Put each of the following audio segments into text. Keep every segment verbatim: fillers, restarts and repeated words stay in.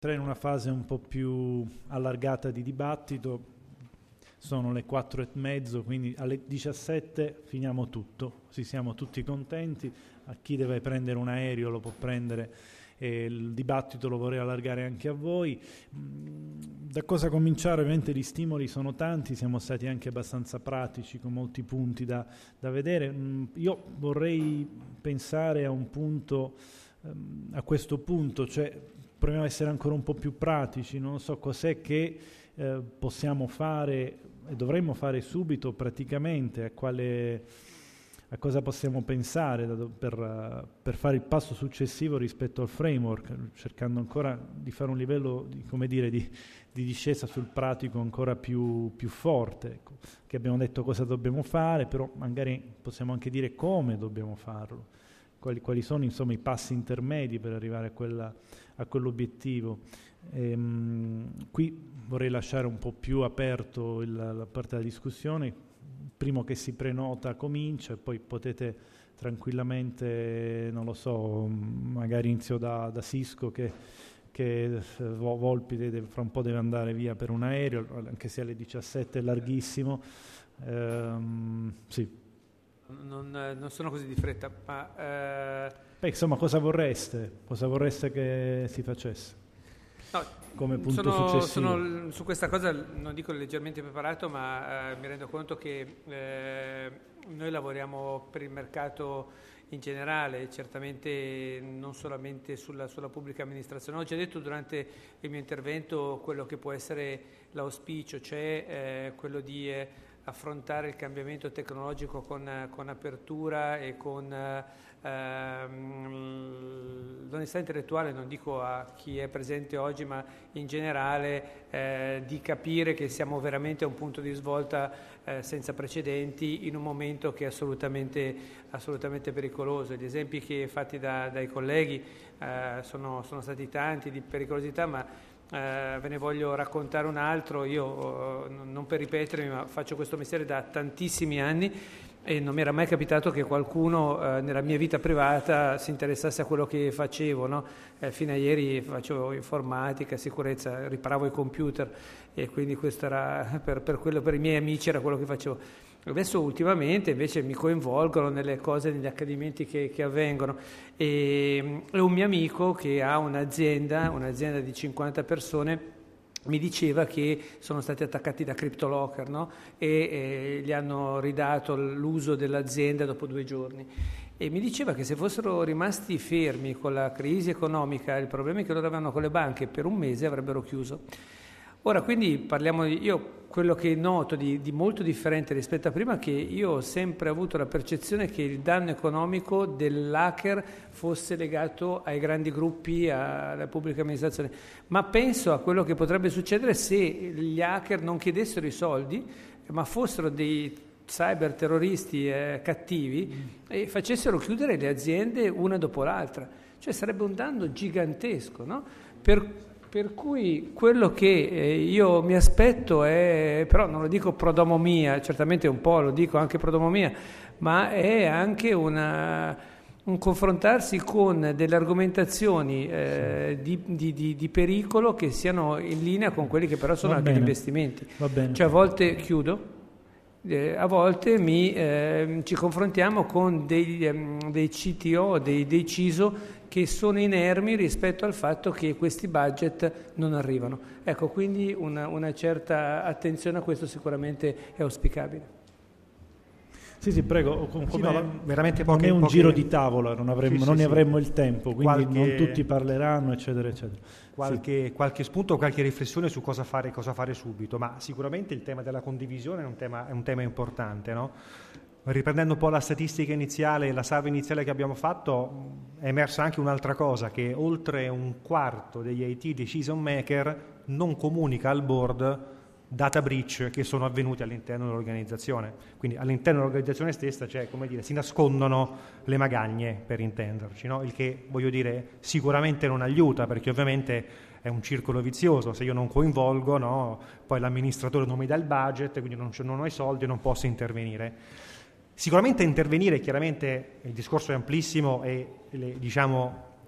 Entrare in una fase un po' più allargata di dibattito, sono le quattro e mezzo, quindi alle diciassette finiamo tutto, sì, siamo tutti contenti. A chi deve prendere un aereo lo può prendere, e il dibattito lo vorrei allargare anche a voi. Da cosa cominciare? Ovviamente gli stimoli sono tanti, siamo stati anche abbastanza pratici con molti punti da, da vedere. Io vorrei pensare a un punto, a questo punto, cioè proviamo a essere ancora un po' più pratici, non so cos'è che eh, possiamo fare e dovremmo fare subito praticamente, a quale, a cosa possiamo pensare da, per, per fare il passo successivo rispetto al framework, cercando ancora di fare un livello di, come dire, di, di discesa sul pratico ancora più, più forte, ecco. Che abbiamo detto cosa dobbiamo fare, però magari possiamo anche dire come dobbiamo farlo. Quali, quali sono insomma i passi intermedi per arrivare a, quella, a quell'obiettivo. Ehm, qui vorrei lasciare un po' più aperto il, la parte della discussione. Il primo che si prenota comincia e poi potete tranquillamente, non lo so, magari inizio da, da Sisco che, che Volpi deve, fra un po' deve andare via per un aereo, anche se alle diciassette è larghissimo. Ehm, sì. Non, non sono così di fretta, ma... Eh... Beh, insomma, cosa vorreste? Cosa vorreste che si facesse? No, come punto sono, successivo? Sono, su questa cosa, non dico leggermente preparato, ma eh, mi rendo conto che eh, noi lavoriamo per il mercato in generale, certamente non solamente sulla, sulla pubblica amministrazione. Ho già detto durante il mio intervento quello che può essere l'auspicio, cioè eh, quello di... Eh, affrontare il cambiamento tecnologico con, con apertura e con ehm, l'onestà intellettuale, non dico a chi è presente oggi, ma in generale eh, di capire che siamo veramente a un punto di svolta eh, senza precedenti in un momento che è assolutamente, assolutamente pericoloso. Gli esempi che fatti da, dai colleghi eh, sono, sono stati tanti di pericolosità, ma Uh, ve ne voglio raccontare un altro. Io, uh, non per ripetermi, ma faccio questo mestiere da tantissimi anni e non mi era mai capitato che qualcuno uh, nella mia vita privata si interessasse a quello che facevo, no? Eh, fino a ieri facevo informatica, sicurezza, riparavo i computer e quindi questo era per, per, quello, per i miei amici era quello che facevo. Adesso ultimamente invece mi coinvolgono nelle cose, negli accadimenti che, che avvengono e, e un mio amico che ha un'azienda, un'azienda di cinquanta persone, mi diceva che sono stati attaccati da CryptoLocker, no? e, e gli hanno ridato l'uso dell'azienda dopo due giorni. E mi diceva che se fossero rimasti fermi con la crisi economica, i problemi che loro avevano con le banche, per un mese avrebbero chiuso. Ora, quindi parliamo di, io quello che noto di, di molto differente rispetto a prima è che io ho sempre avuto la percezione che il danno economico dell'hacker fosse legato ai grandi gruppi, alla pubblica amministrazione, ma penso a quello che potrebbe succedere se gli hacker non chiedessero i soldi, ma fossero dei cyber terroristi eh, cattivi mm. e facessero chiudere le aziende una dopo l'altra. Cioè sarebbe un danno gigantesco, no? Per Per cui quello che io mi aspetto è, però non lo dico pro domo mia, certamente un po' lo dico anche pro domo mia, ma è anche una, un confrontarsi con delle argomentazioni eh, di, di, di, di pericolo che siano in linea con quelli che però sono Va anche bene. gli investimenti. Va bene. Cioè a volte, chiudo, eh, a volte mi, eh, ci confrontiamo con dei, um, dei C T O, dei, dei C I S O, che sono inermi rispetto al fatto che questi budget non arrivano. Ecco, quindi una, una certa attenzione a questo sicuramente è auspicabile. Sì, sì, prego, come, sì, no, veramente poche, non è un poche... giro di tavola, non, avremmo, sì, non sì, ne sì. avremmo il tempo, quindi qualche... non tutti parleranno, eccetera, eccetera. Qualche, sì. qualche spunto, qualche riflessione su cosa fare, cosa fare subito, ma sicuramente il tema della condivisione è un tema, è un tema importante, no? Riprendendo un po' la statistica iniziale, la salva iniziale che abbiamo fatto, è emersa anche un'altra cosa, che oltre un quarto degli I T decision maker non comunica al board data breach che sono avvenuti all'interno dell'organizzazione. Quindi all'interno dell'organizzazione stessa, cioè, come dire, si nascondono le magagne, per intenderci, no? Il che, voglio dire, sicuramente non aiuta, perché ovviamente è un circolo vizioso. Se io non coinvolgo, no, poi l'amministratore non mi dà il budget, quindi non, non ho i soldi e non posso intervenire. Sicuramente intervenire, chiaramente il discorso è amplissimo e le, diciamo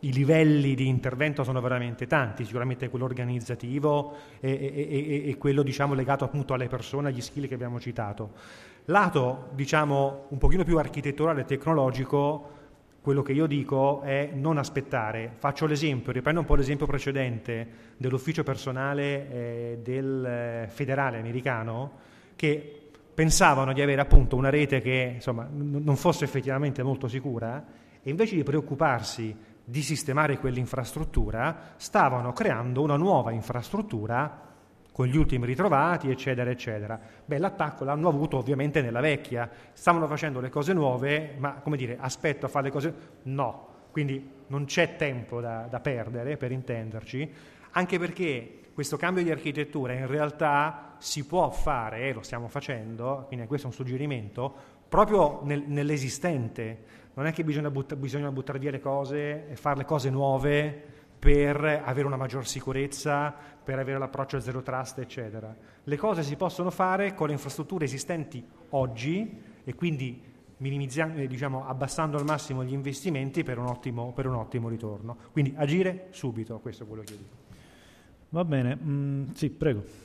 i livelli di intervento sono veramente tanti, sicuramente quello organizzativo e, e, e, e quello diciamo legato appunto alle persone, agli skill che abbiamo citato. Lato diciamo un pochino più architetturale e tecnologico, quello che io dico è non aspettare. Faccio l'esempio, riprendo un po' l'esempio precedente dell'ufficio personale eh, del eh, federale americano, che pensavano di avere appunto una rete che insomma n- non fosse effettivamente molto sicura, e invece di preoccuparsi di sistemare quell'infrastruttura, stavano creando una nuova infrastruttura con gli ultimi ritrovati, eccetera, eccetera. Beh, l'attacco l'hanno avuto ovviamente nella vecchia. Stavano facendo le cose nuove, ma, come dire, aspetto a fare le cose... No. Quindi non c'è tempo da, da perdere, per intenderci, anche perché questo cambio di architettura in realtà si può fare, e lo stiamo facendo, quindi questo è un suggerimento, proprio nel, nell'esistente. Non è che bisogna, butta, bisogna buttare via le cose e fare le cose nuove per avere una maggior sicurezza, per avere l'approccio a zero trust, eccetera. Le cose si possono fare con le infrastrutture esistenti oggi e quindi minimizzando, diciamo, abbassando al massimo gli investimenti per un ottimo, per un ottimo ritorno. Quindi agire subito, questo è quello che io dico. Va bene, mm, sì, prego.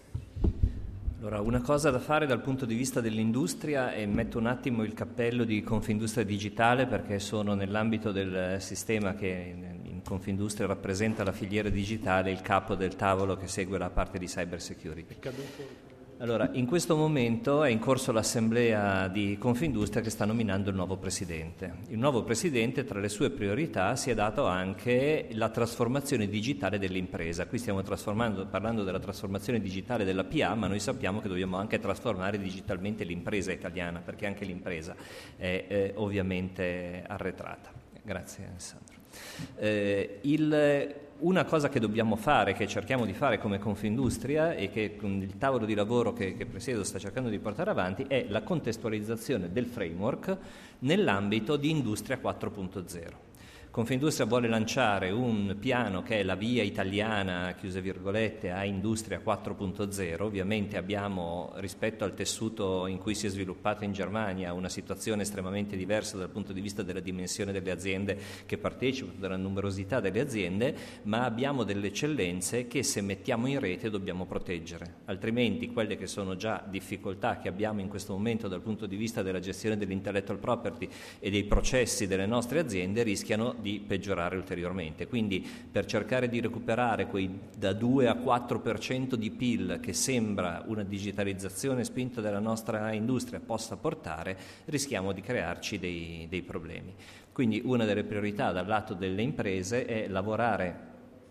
Allora, una cosa da fare dal punto di vista dell'industria, e metto un attimo il cappello di Confindustria Digitale perché sono nell'ambito del sistema che in Confindustria rappresenta la filiera digitale, il capo del tavolo che segue la parte di cyber security. Allora, in questo momento è in corso l'assemblea di Confindustria che sta nominando il nuovo presidente. Il nuovo presidente, tra le sue priorità, si è dato anche la trasformazione digitale dell'impresa. Qui stiamo trasformando, parlando della trasformazione digitale della P A, ma noi sappiamo che dobbiamo anche trasformare digitalmente l'impresa italiana, perché anche l'impresa è eh, ovviamente arretrata. Grazie Alessandro. Eh, il, una cosa che dobbiamo fare, che cerchiamo di fare come Confindustria e che con il tavolo di lavoro che, che presiedo sta cercando di portare avanti, è la contestualizzazione del framework nell'ambito di Industria quattro punto zero. Confindustria vuole lanciare un piano che è la via italiana, chiuse virgolette, a Industria quattro punto zero. Ovviamente abbiamo, rispetto al tessuto in cui si è sviluppato in Germania, una situazione estremamente diversa dal punto di vista della dimensione delle aziende che partecipano, della numerosità delle aziende, ma abbiamo delle eccellenze che se mettiamo in rete dobbiamo proteggere. Altrimenti quelle che sono già difficoltà che abbiamo in questo momento dal punto di vista della gestione dell'intellectual property e dei processi delle nostre aziende rischiano di peggiorare ulteriormente. Quindi per cercare di recuperare quei da due a quattro per cento di P I L che sembra una digitalizzazione spinta della nostra industria possa portare, rischiamo di crearci dei, dei problemi. Quindi una delle priorità dal lato delle imprese è lavorare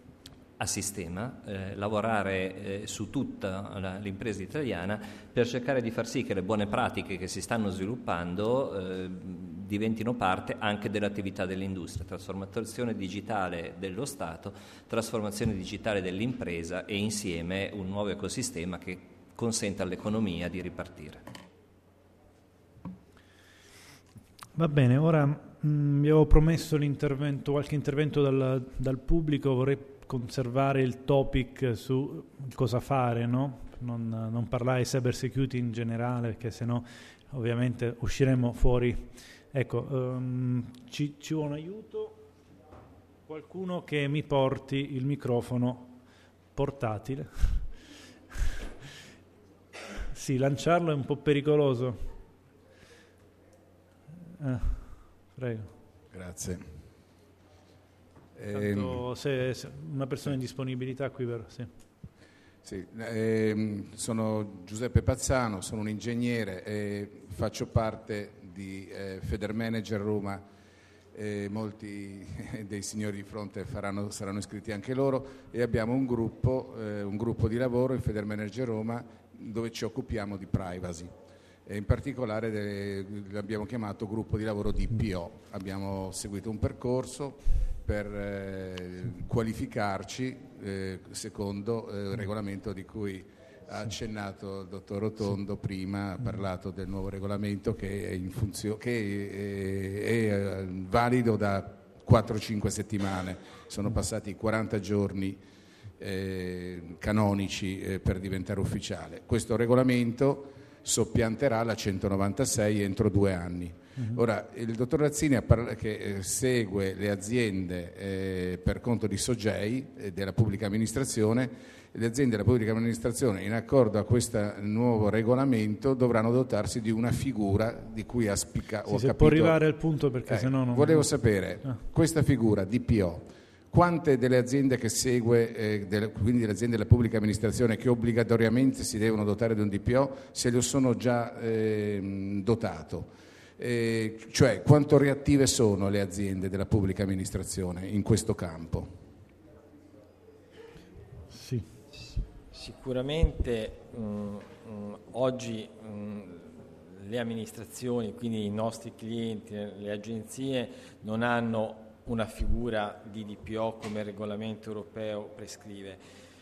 a sistema, eh, lavorare eh, su tutta la, l'impresa italiana per cercare di far sì che le buone pratiche che si stanno sviluppando eh, diventino parte anche dell'attività dell'industria, trasformazione digitale dello Stato, trasformazione digitale dell'impresa e insieme un nuovo ecosistema che consenta all'economia di ripartire. Va bene, ora mh, vi avevo promesso l'intervento, qualche intervento dal, dal pubblico, vorrei conservare il topic su cosa fare, no? Non, non parlare di cyber security in generale, perché sennò ovviamente usciremo fuori. Ecco, um, ci, ci vuole un aiuto? Qualcuno che mi porti il microfono portatile? Sì, lanciarlo è un po' pericoloso. Eh, prego. Grazie. Tanto, se, se una persona in disponibilità qui, però, sì. Sì, ehm, sono Giuseppe Pazzano, sono un ingegnere e faccio parte di eh, Federmanager Roma. Eh, molti dei signori di fronte faranno, saranno iscritti anche loro e abbiamo un gruppo, eh, un gruppo di lavoro in Federmanager Roma dove ci occupiamo di privacy. E in particolare de, l'abbiamo chiamato gruppo di lavoro D P O. Abbiamo seguito un percorso per eh, qualificarci eh, secondo eh, il regolamento di cui ha accennato il dottor Rotondo prima, ha parlato del nuovo regolamento che è, in funzio- che è, è valido da quattro cinque settimane, sono passati quaranta giorni eh, canonici eh, per diventare ufficiale. Questo regolamento soppianterà la centonovantasei entro due anni. Uh-huh. Ora, il dottor Razzini parla- che eh, segue le aziende eh, per conto di Sogei e eh, della pubblica amministrazione. Le aziende della pubblica amministrazione, in accordo a questo nuovo regolamento, dovranno dotarsi di una figura di cui ha spiccato. Sì, se capito, può arrivare al punto, perché eh, sennò non... Volevo sapere, ah. questa figura D P O, quante delle aziende che segue, eh, delle, quindi delle aziende della pubblica amministrazione che obbligatoriamente si devono dotare di un D P O, se lo sono già eh, dotato? Eh, cioè, quanto reattive sono le aziende della pubblica amministrazione in questo campo? Sì. Sicuramente mh, mh, oggi mh, le amministrazioni, quindi i nostri clienti, le agenzie, non hanno una figura di D P O come il regolamento europeo prescrive.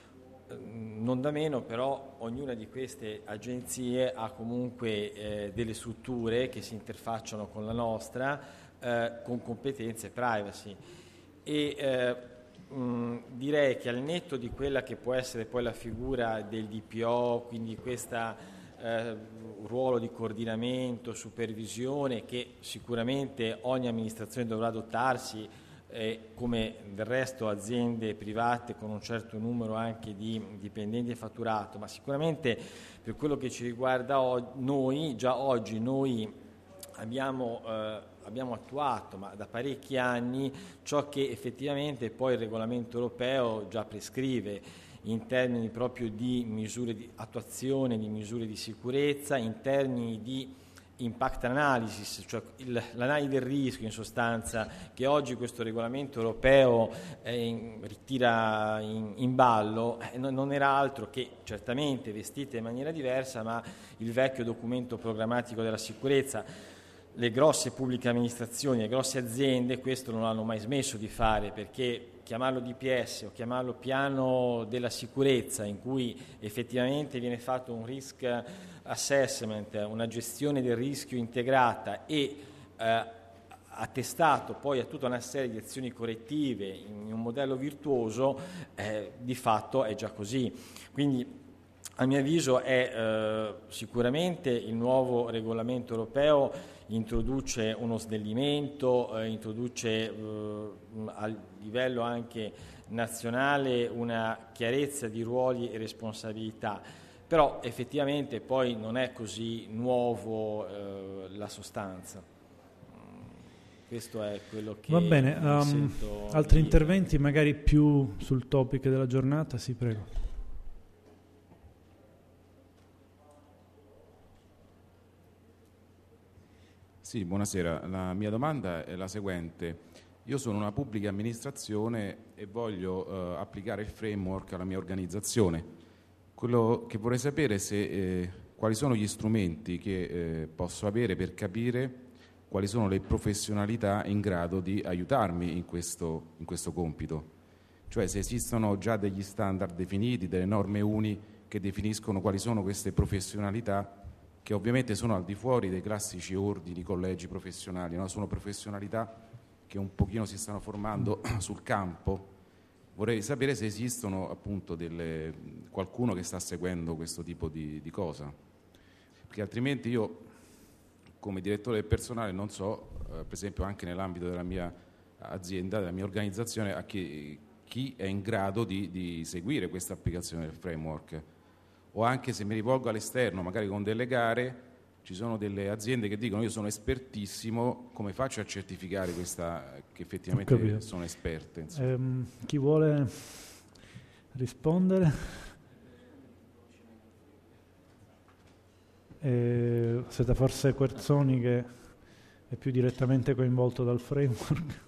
Non da meno però ognuna di queste agenzie ha comunque eh, delle strutture che si interfacciano con la nostra eh, con competenze privacy e eh, mh, direi che al netto di quella che può essere poi la figura del D P O, quindi questa eh, ruolo di coordinamento, supervisione che sicuramente ogni amministrazione dovrà adottarsi, Eh, come del resto aziende private con un certo numero anche di dipendenti e fatturato, ma sicuramente per quello che ci riguarda o- noi, già oggi noi abbiamo, eh, abbiamo attuato ma da parecchi anni ciò che effettivamente poi il regolamento europeo già prescrive in termini proprio di misure di attuazione, di misure di sicurezza, in termini di impact analysis, cioè il, l'analisi del rischio in sostanza che oggi questo regolamento europeo eh, in, ritira in, in ballo, eh, non, non era altro che certamente vestita in maniera diversa, ma il vecchio documento programmatico della sicurezza. Le grosse pubbliche amministrazioni, le grosse aziende questo non hanno mai smesso di fare, perché chiamarlo D P S o chiamarlo piano della sicurezza, in cui effettivamente viene fatto un risk assessment, una gestione del rischio integrata e eh, attestato poi a tutta una serie di azioni correttive in un modello virtuoso, eh, di fatto è già così. Quindi a mio avviso è eh, sicuramente il nuovo regolamento europeo introduce uno snellimento, eh, introduce eh, a livello anche nazionale una chiarezza di ruoli e responsabilità, però effettivamente poi non è così nuovo eh, la sostanza. Questo è quello che va bene. Um, sento altri dire. interventi magari più sul topic della giornata? Sì, prego. Sì, buonasera. La mia domanda è la seguente. Io sono una pubblica amministrazione e voglio eh, applicare il framework alla mia organizzazione. Quello che vorrei sapere è se, eh, quali sono gli strumenti che eh, posso avere per capire quali sono le professionalità in grado di aiutarmi in questo, in questo compito. Cioè se esistono già degli standard definiti, delle norme uni che definiscono quali sono queste professionalità, che ovviamente sono al di fuori dei classici ordini, collegi professionali, no? Sono professionalità che un pochino si stanno formando sul campo. Vorrei sapere se esistono appunto delle, qualcuno che sta seguendo questo tipo di, di cosa, perché altrimenti io come direttore del personale non so, eh, per esempio anche nell'ambito della mia azienda, della mia organizzazione, a chi, chi è in grado di, di seguire questa applicazione del framework. O anche se mi rivolgo all'esterno, magari con delle gare, ci sono delle aziende che dicono io sono espertissimo, come faccio a certificare questa, che effettivamente sono esperte? Ehm, chi vuole rispondere? Eh, siete forse Querzoni che è più direttamente coinvolto dal framework?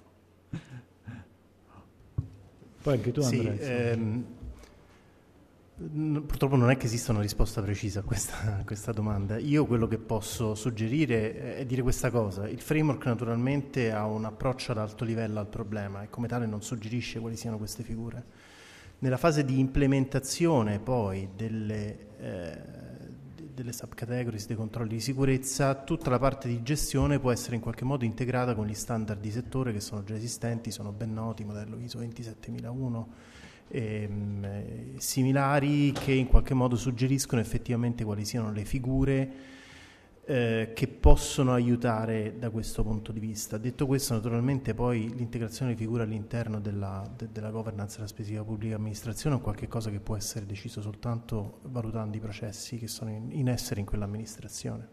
Poi anche tu, Andrea. Sì, ehm, purtroppo non è che esista una risposta precisa a questa, a questa domanda. Io quello che posso suggerire è dire questa cosa. Il framework naturalmente ha un approccio ad alto livello al problema e come tale non suggerisce quali siano queste figure. Nella fase di implementazione poi delle, eh, delle subcategories, dei controlli di sicurezza, tutta la parte di gestione può essere in qualche modo integrata con gli standard di settore che sono già esistenti, sono ben noti, modello I S O ventisettemilauno ehm, similari che in qualche modo suggeriscono effettivamente quali siano le figure Eh, che possono aiutare da questo punto di vista. Detto questo, naturalmente poi l'integrazione di figure all'interno della, de, della governance della specifica pubblica amministrazione è qualche cosa che può essere deciso soltanto valutando i processi che sono in, in essere in quell'amministrazione.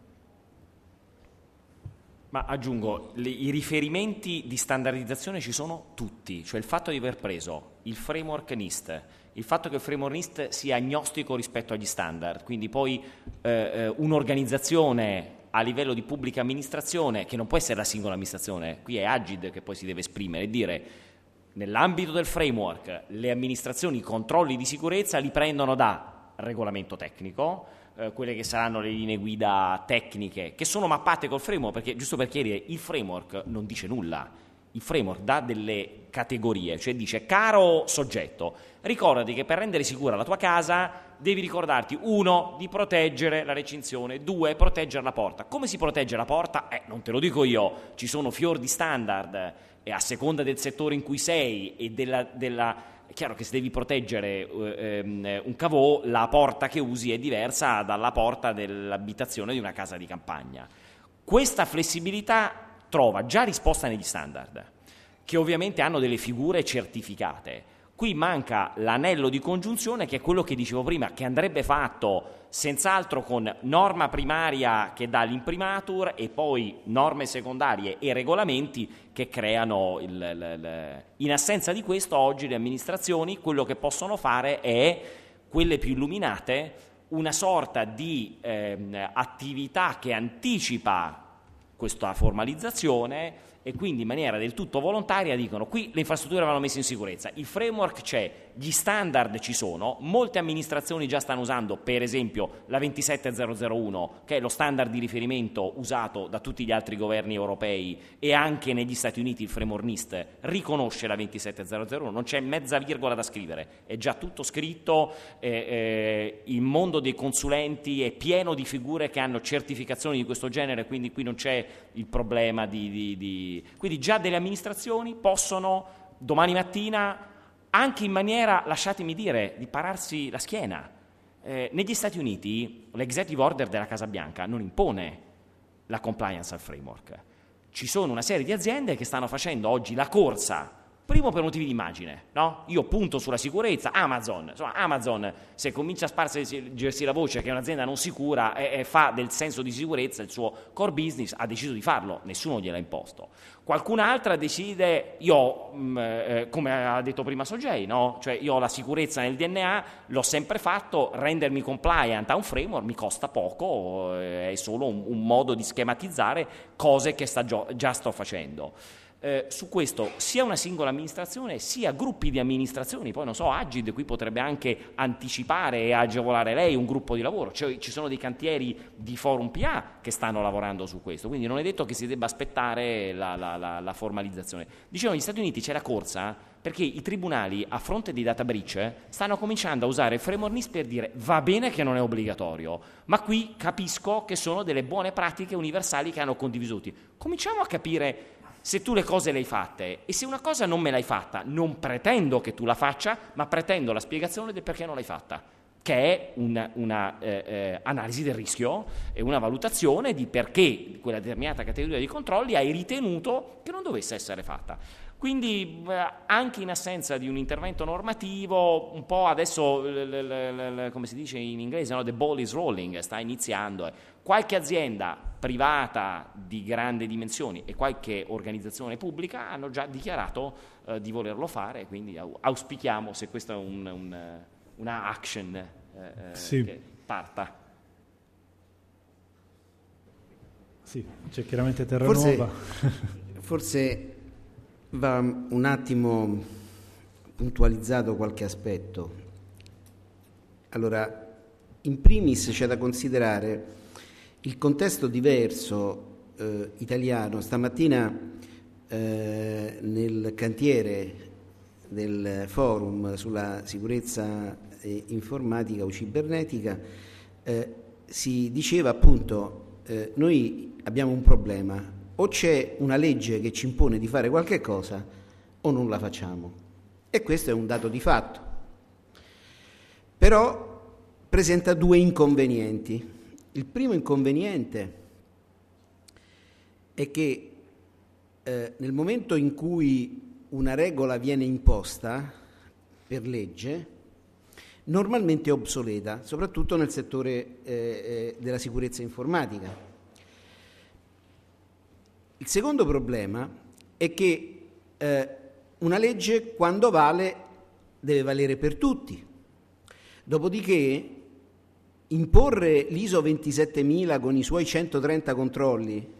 Ma aggiungo, le, i riferimenti di standardizzazione ci sono tutti, cioè il fatto di aver preso il framework NIST, il fatto che il framework NIST sia agnostico rispetto agli standard, quindi poi eh, un'organizzazione a livello di pubblica amministrazione, che non può essere la singola amministrazione, qui è Agid che poi si deve esprimere e dire nell'ambito del framework le amministrazioni i controlli di sicurezza li prendono da regolamento tecnico, eh, quelle che saranno le linee guida tecniche che sono mappate col framework, perché giusto per chiarire il framework non dice nulla. Il framework dà delle categorie, cioè dice caro soggetto, ricordati che per rendere sicura la tua casa devi ricordarti uno, di proteggere la recinzione, due, proteggere la porta. Come si protegge la porta? Eh, non te lo dico io, ci sono fior di standard e a seconda del settore in cui sei e della... della è chiaro che se devi proteggere eh, un cavò, la porta che usi è diversa dalla porta dell'abitazione di una casa di campagna. Questa flessibilità trova già risposta negli standard, che ovviamente hanno delle figure certificate. Qui manca l'anello di congiunzione, che è quello che dicevo prima, che andrebbe fatto senz'altro con norma primaria che dà l'imprimatur e poi norme secondarie e regolamenti che creano il, il, il... In assenza di questo, oggi le amministrazioni quello che possono fare è, quelle più illuminate, una sorta di eh, attività che anticipa questa formalizzazione e quindi in maniera del tutto volontaria dicono qui le infrastrutture vanno messe in sicurezza, il framework c'è, gli standard ci sono, molte amministrazioni già stanno usando per esempio la ventisette zero uno che è lo standard di riferimento usato da tutti gli altri governi europei e anche negli Stati Uniti il framework NIST riconosce la ventisette zero uno, non c'è mezza virgola da scrivere, è già tutto scritto, eh, eh, il mondo dei consulenti è pieno di figure che hanno certificazioni di questo genere, quindi qui non c'è il problema di, di, di quindi già delle amministrazioni possono domani mattina, anche in maniera, lasciatemi dire, di pararsi la schiena. Eh, negli Stati Uniti l'executive order della Casa Bianca non impone la compliance al framework. Ci sono una serie di aziende che stanno facendo oggi la corsa, primo per motivi di immagine, no? Io punto sulla sicurezza, Amazon, insomma Amazon se comincia a spargersi la voce che è un'azienda non sicura e, e fa del senso di sicurezza il suo core business, ha deciso di farlo, nessuno gliel'ha imposto. Qualcun'altra decide, io, mh, eh, come ha detto prima Sogei, no? Cioè io ho la sicurezza nel D N A, l'ho sempre fatto, rendermi compliant a un framework mi costa poco, eh, è solo un, un modo di schematizzare cose che sta gio- già sto facendo. Eh, su questo sia una singola amministrazione sia gruppi di amministrazioni, poi non so, Agid qui potrebbe anche anticipare e agevolare lei un gruppo di lavoro, cioè, ci sono dei cantieri di Forum P A che stanno lavorando su questo, quindi non è detto che si debba aspettare la, la, la, la formalizzazione. Dicevo, negli Stati Uniti c'è la corsa perché i tribunali a fronte di data breach stanno cominciando a usare il framework NIST per dire va bene che non è obbligatorio, ma qui capisco che sono delle buone pratiche universali che hanno condiviso tutti. Cominciamo a capire se tu le cose le hai fatte, e se una cosa non me l'hai fatta, non pretendo che tu la faccia, ma pretendo la spiegazione del perché non l'hai fatta, che è una, una eh, eh, analisi del rischio e una valutazione di perché quella determinata categoria di controlli hai ritenuto che non dovesse essere fatta. Quindi eh, anche in assenza di un intervento normativo, un po' adesso, l, l, l, l, come si dice in inglese, no? The ball is rolling, sta iniziando. Eh. Qualche azienda privata di grandi dimensioni e qualche organizzazione pubblica hanno già dichiarato eh, di volerlo fare, quindi auspichiamo, se questa è un, un, una action eh, sì. che parta. Sì, c'è chiaramente Terranova. Forse, forse va un attimo puntualizzato qualche aspetto. Allora, in primis c'è da considerare il contesto diverso eh, italiano. Stamattina eh, nel cantiere del forum sulla sicurezza eh, informatica o cibernetica eh, si diceva appunto eh, noi abbiamo un problema, o c'è una legge che ci impone di fare qualche cosa o non la facciamo, e questo è un dato di fatto. però presenta due inconvenienti. Il primo inconveniente è che eh, nel momento in cui una regola viene imposta per legge, normalmente è obsoleta, soprattutto nel settore eh, eh, della sicurezza informatica. Il secondo problema è che eh, una legge, quando vale, deve valere per tutti. Dopodiché imporre l'I S O ventisettemila con i suoi centotrenta controlli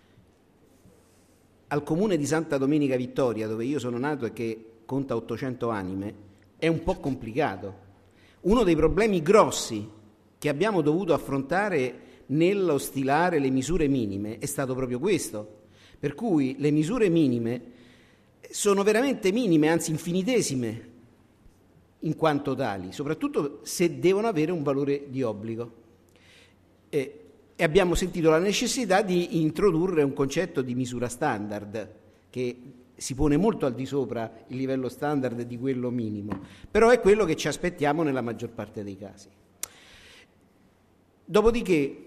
al comune di Santa Domenica Vittoria, dove io sono nato e che conta ottocento anime, è un po' complicato. Uno dei problemi grossi che abbiamo dovuto affrontare nello stilare le misure minime è stato proprio questo, per cui le misure minime sono veramente minime, anzi infinitesime in quanto tali, soprattutto se devono avere un valore di obbligo. E, e abbiamo sentito la necessità di introdurre un concetto di misura standard che si pone molto al di sopra il livello standard di quello minimo, però è quello che ci aspettiamo nella maggior parte dei casi. Dopodiché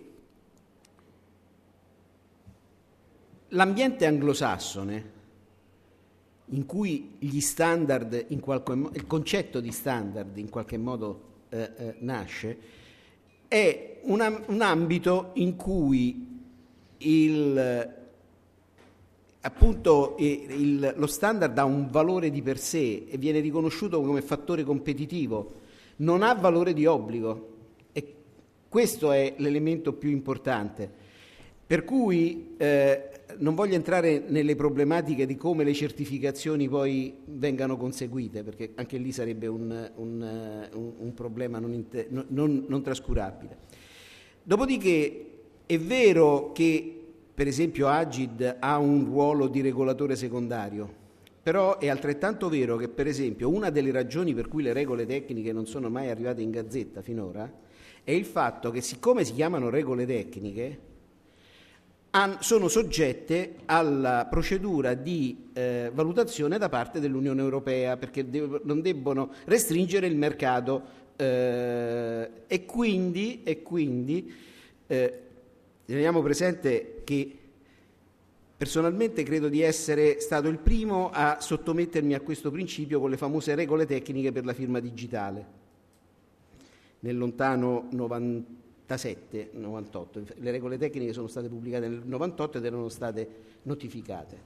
l'ambiente anglosassone, in cui gli standard, in qualche mo- il concetto di standard in qualche modo eh, eh, nasce, è una, un ambito in cui il, appunto il, lo standard ha un valore di per sé e viene riconosciuto come fattore competitivo, non ha valore di obbligo, e questo è l'elemento più importante. Per cui eh, non voglio entrare nelle problematiche di come le certificazioni poi vengano conseguite, perché anche lì sarebbe un, un, un, un problema non, inter, non, non trascurabile. Dopodiché è vero che per esempio Agid ha un ruolo di regolatore secondario, però è altrettanto vero che per esempio una delle ragioni per cui le regole tecniche non sono mai arrivate in Gazzetta finora è il fatto che, siccome si chiamano regole tecniche, sono soggette alla procedura di eh, valutazione da parte dell'Unione Europea, perché de- non debbono restringere il mercato eh, e quindi, e quindi eh, teniamo presente che personalmente credo di essere stato il primo a sottomettermi a questo principio con le famose regole tecniche per la firma digitale nel lontano novantasette novantotto. Le regole tecniche sono state pubblicate nel novantotto ed erano state notificate.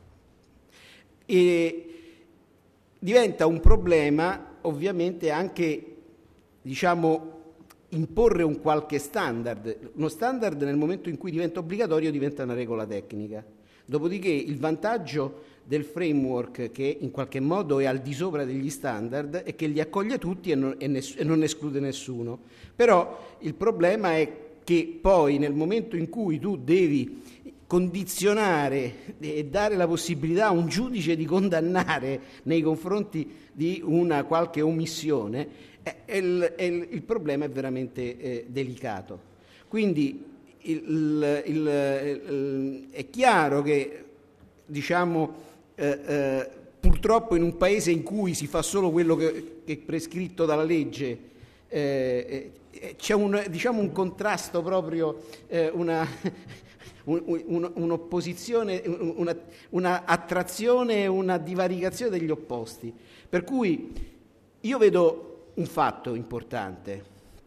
E diventa un problema ovviamente anche, diciamo, imporre un qualche standard. Uno standard nel momento in cui diventa obbligatorio diventa una regola tecnica. Dopodiché il vantaggio del framework, che in qualche modo è al di sopra degli standard, è che li accoglie tutti e non, e ness- e non esclude nessuno. Però il problema è che poi nel momento in cui tu devi condizionare e dare la possibilità a un giudice di condannare nei confronti di una qualche omissione, eh, il, il, il problema è veramente eh, delicato. Quindi il, il, il, il, è chiaro che, diciamo, eh, eh, purtroppo in un paese in cui si fa solo quello che, che è prescritto dalla legge, eh, eh, c'è un, diciamo, un contrasto proprio, eh, una, un, un, un'opposizione, una, una attrazione e una divaricazione degli opposti. Per cui io vedo un fatto importante,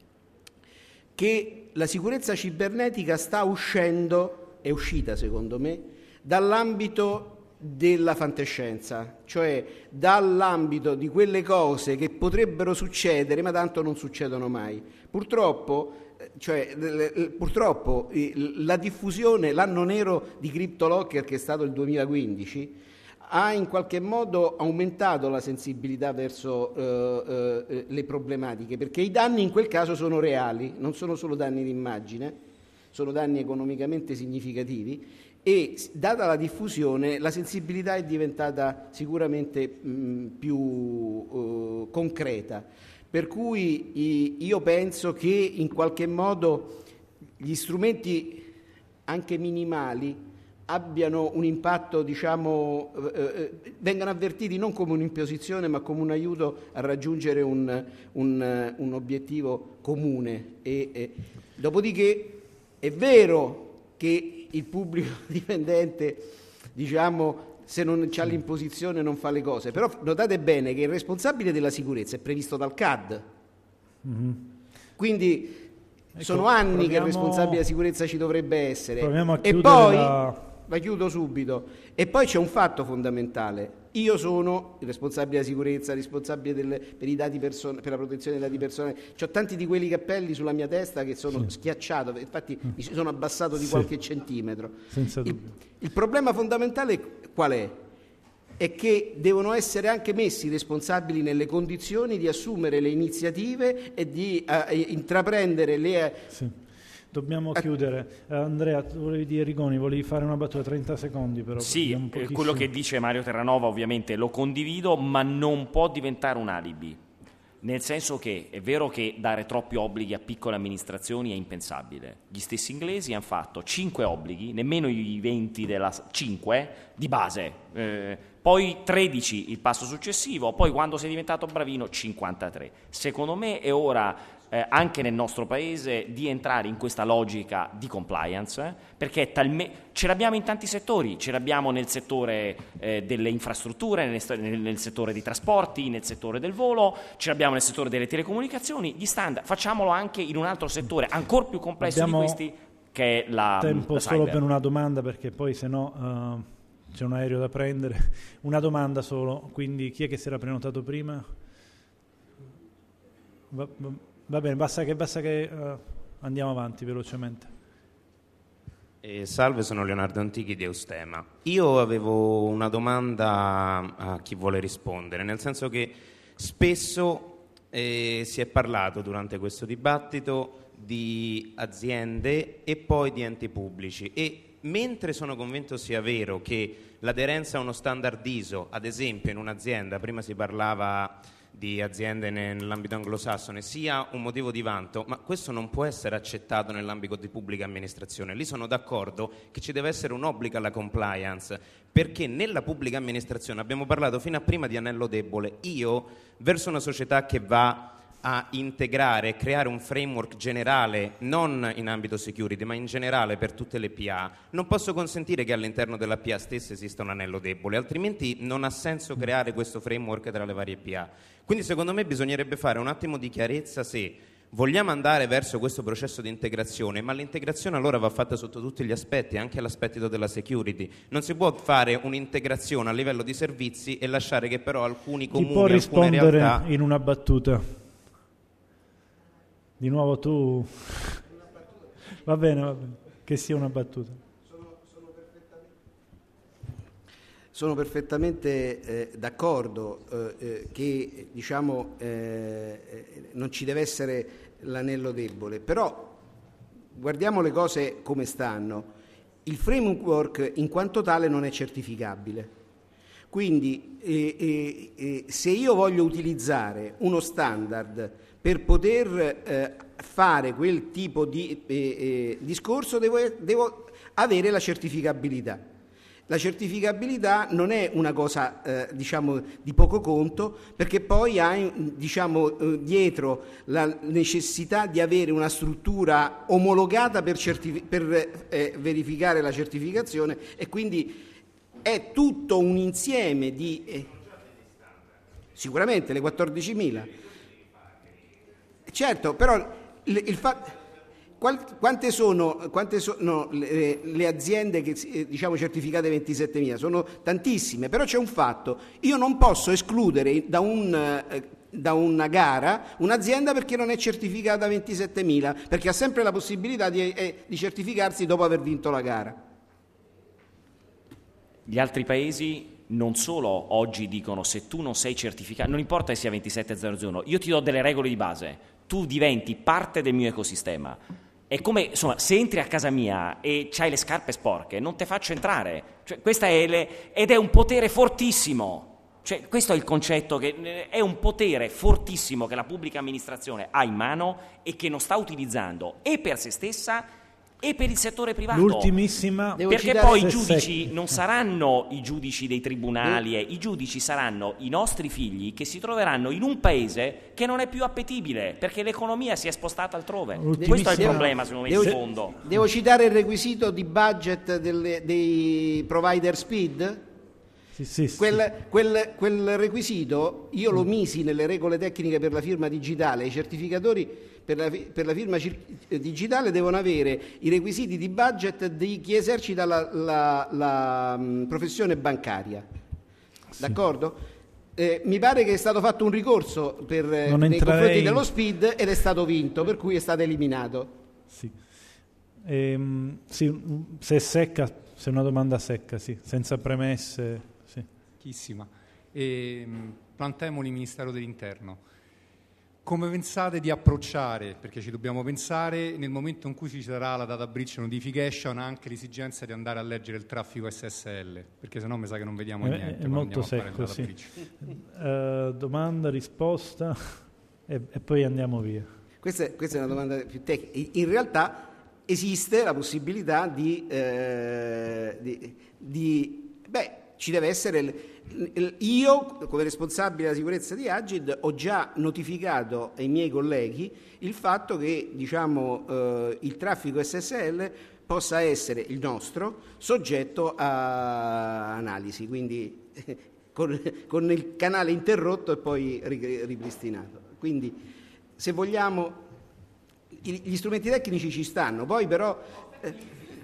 che la sicurezza cibernetica sta uscendo, è uscita secondo me, dall'ambito della fantascienza, cioè dall'ambito di quelle cose che potrebbero succedere ma tanto non succedono mai. Purtroppo, cioè, purtroppo la diffusione, l'anno nero di CryptoLocker, che è stato il duemilaquindici, ha in qualche modo aumentato la sensibilità verso eh, eh, le problematiche, perché i danni in quel caso sono reali, non sono solo danni d'immagine, sono danni economicamente significativi, e data la diffusione la sensibilità è diventata sicuramente mh, più uh, concreta, per cui i, io penso che in qualche modo gli strumenti anche minimali abbiano un impatto, diciamo, eh, vengano avvertiti non come un'imposizione ma come un aiuto a raggiungere un, un, un obiettivo comune. E, e, dopodiché è vero che il pubblico dipendente, diciamo, se non c'ha l'imposizione non fa le cose, però notate bene che il responsabile della sicurezza è previsto dal C A D, mm-hmm. quindi ecco, sono anni proviamo, che il responsabile della sicurezza ci dovrebbe essere, e poi la... la chiudo subito, e poi c'è un fatto fondamentale: io sono il responsabile della sicurezza, responsabile del, per i dati person- per la protezione dei dati personali, ho tanti di quelli cappelli sulla mia testa che sono sì. schiacciato, infatti mm. mi sono abbassato di sì. qualche centimetro. Il, il problema fondamentale qual è? È che devono essere anche messi i responsabili nelle condizioni di assumere le iniziative e di uh, intraprendere le... Sì. Dobbiamo chiudere. Uh, Andrea, tu volevi dire, Rigoni, volevi fare una battuta, trenta secondi però. Sì, eh, quello che dice Mario Terranova ovviamente lo condivido, ma non può diventare un alibi. Nel senso che è vero che dare troppi obblighi a piccole amministrazioni è impensabile. Gli stessi inglesi hanno fatto cinque obblighi, nemmeno i venti della cinque di base, eh, poi tredici il passo successivo, poi quando sei diventato bravino cinquantatré. Secondo me è ora eh, anche nel nostro paese di entrare in questa logica di compliance, eh, perché è talme- ce l'abbiamo in tanti settori, ce l'abbiamo nel settore eh, delle infrastrutture, nel, nel, nel settore dei trasporti, nel settore del volo, ce l'abbiamo nel settore delle telecomunicazioni, gli standard, facciamolo anche in un altro settore ancora più complesso abbiamo di questi, che è la tempo la solo cyber. Per una domanda, perché poi se no uh, c'è un aereo da prendere. Una domanda solo, quindi chi è che si era prenotato prima? Va, va, va bene, basta che, basta che uh, andiamo avanti velocemente. Eh, salve, sono Leonardo Antichi di Eustema. Io avevo una domanda a chi vuole rispondere, nel senso che spesso eh, si è parlato durante questo dibattito di aziende e poi di enti pubblici, e mentre sono convinto sia vero che l'aderenza a uno standard I S O, ad esempio in un'azienda, prima si parlava di aziende nell'ambito anglosassone, sia un motivo di vanto, ma questo non può essere accettato nell'ambito di pubblica amministrazione. Lì sono d'accordo che ci deve essere un obbligo alla compliance, perché nella pubblica amministrazione abbiamo parlato fino a prima di anello debole. Io, verso una società che va a integrare e creare un framework generale, non in ambito security, ma in generale per tutte le P A, non posso consentire che all'interno della P A stessa esista un anello debole, altrimenti non ha senso creare questo framework tra le varie P A. Quindi secondo me bisognerebbe fare un attimo di chiarezza se vogliamo andare verso questo processo di integrazione, ma l'integrazione allora va fatta sotto tutti gli aspetti, anche l'aspetto della security. Non si può fare un'integrazione a livello di servizi e lasciare che però alcuni comuni, chi può alcune rispondere realtà... in una battuta? Di nuovo tu? Va bene, va bene, che sia una battuta. Sono, sono perfettamente, sono perfettamente eh, d'accordo eh, che diciamo eh, non ci deve essere l'anello debole, però guardiamo le cose come stanno. Il framework in quanto tale non è certificabile. Quindi eh, eh, eh, se io voglio utilizzare uno standard per poter eh, fare quel tipo di eh, eh, discorso devo, devo avere la certificabilità. La certificabilità non è una cosa eh, diciamo di poco conto, perché poi hai diciamo eh, dietro la necessità di avere una struttura omologata per, certifi- per eh, verificare la certificazione, e quindi è tutto un insieme di eh, sicuramente le quattordicimila. Certo, però il, il fa, qual, quante sono, quante sono le, le aziende che diciamo certificate ventisettemila? Sono tantissime, però c'è un fatto: io non posso escludere da, un, da una gara un'azienda perché non è certificata ventisettemila, perché ha sempre la possibilità di, eh, di certificarsi dopo aver vinto la gara. Gli altri paesi non solo oggi dicono se tu non sei certificato, non importa che sia ventisette zero zero uno, io ti do delle regole di base, tu diventi parte del mio ecosistema. È come, insomma, se entri a casa mia e c'hai le scarpe sporche, non te faccio entrare. Cioè, questa è le, ed è un potere fortissimo. Cioè, questo è il concetto, che è un potere fortissimo che la pubblica amministrazione ha in mano e che non sta utilizzando e per se stessa e per il settore privato. L'ultimissima, perché poi i giudici non saranno i giudici dei tribunali, eh. i giudici saranno i nostri figli che si troveranno in un paese che non è più appetibile perché l'economia si è spostata altrove. Questo è il problema, secondo me, devo, in fondo. Devo citare il requisito di budget delle, dei provider speed? Sì, sì, sì. Quel, quel, quel requisito io lo misi nelle regole tecniche per la firma digitale. I certificatori per la, per la firma digitale devono avere i requisiti di budget di chi esercita la, la, la um, professione bancaria. Sì. D'accordo? Eh, mi pare che è stato fatto un ricorso per, nei confronti dello SPID ed è stato vinto, per cui è stato eliminato. Sì. Ehm, sì, se è secca, se è una domanda secca, sì, senza premesse. Sì. Chissima. E, Plantemoli, Ministero dell'Interno. Come pensate di approcciare, perché ci dobbiamo pensare, nel momento in cui ci sarà la data breach notification, anche l'esigenza di andare a leggere il traffico S S L, perché sennò mi sa che non vediamo è, niente. È molto secco, sì. uh, domanda, risposta e, e poi andiamo via. Questa è, questa è una domanda più tecnica. In realtà esiste la possibilità di, eh, di, di beh, ci deve essere. Io, come responsabile della sicurezza di Agid, ho già notificato ai miei colleghi il fatto che, diciamo, eh, il traffico S S L possa essere, il nostro, soggetto a analisi, quindi con, con il canale interrotto e poi ripristinato. Quindi, se vogliamo, gli strumenti tecnici ci stanno, poi però... Eh,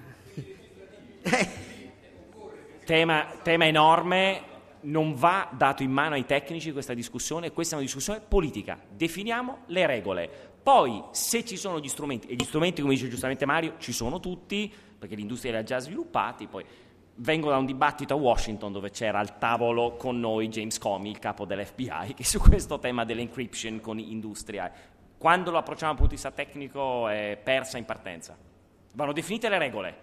eh. Tema, tema enorme. Non va dato in mano ai tecnici questa discussione, questa è una discussione politica. Definiamo le regole. Poi, se ci sono gli strumenti, e gli strumenti, come dice giustamente Mario, ci sono tutti, perché l'industria li ha già sviluppati, poi vengo da un dibattito a Washington dove c'era al tavolo con noi James Comey, il capo dell'F B I, che su questo tema dell'encryption con industria, quando lo approcciamo dal punto di vista tecnico, è persa in partenza. Vanno definite le regole.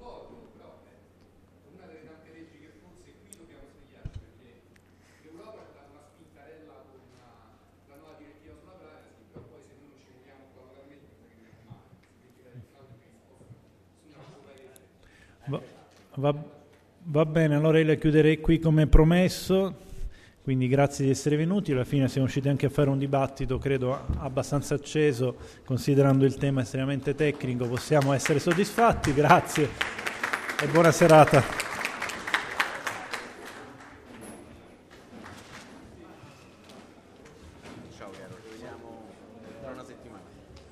Va, va, va bene, allora io la chiuderei qui come promesso, quindi grazie di essere venuti. Alla fine siamo riusciti anche a fare un dibattito, credo, abbastanza acceso, considerando il tema estremamente tecnico. Possiamo essere soddisfatti, grazie e buona serata.